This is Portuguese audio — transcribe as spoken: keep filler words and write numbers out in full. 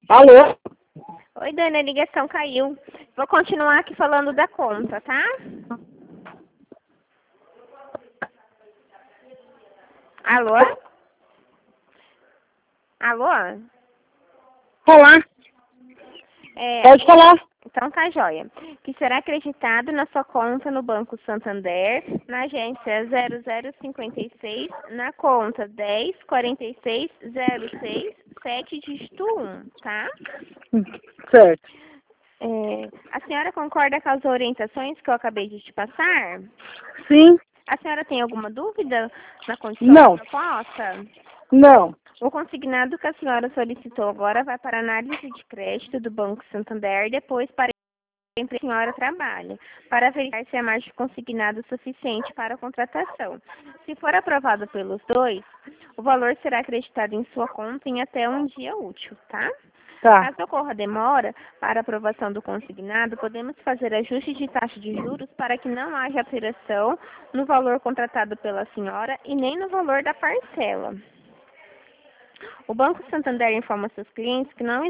Alô? Oi, Dani, a ligação caiu. Vou continuar aqui falando da conta, tá? Alô? Alô? Falar. É, Pode falar. então tá, joia. Que será acreditado na sua conta no Banco Santander, na agência zero zero cinco seis, na conta dez quarenta e seis zero seis sete dígito um, tá? Certo. É, a senhora concorda com as orientações que eu acabei de te passar? Sim. A senhora tem alguma dúvida na condição da Não. proposta? Não. O consignado que a senhora solicitou agora vai para análise de crédito do Banco Santander, depois para a empresa que a senhora trabalha, para verificar se a margem consignada é suficiente para a contratação. Se for aprovado pelos dois, o valor será acreditado em sua conta em até um dia útil, tá? Tá. Caso ocorra demora para aprovação do consignado, podemos fazer ajuste de taxa de juros para que não haja alteração no valor contratado pela senhora e nem no valor da parcela. O Banco Santander informa seus clientes que não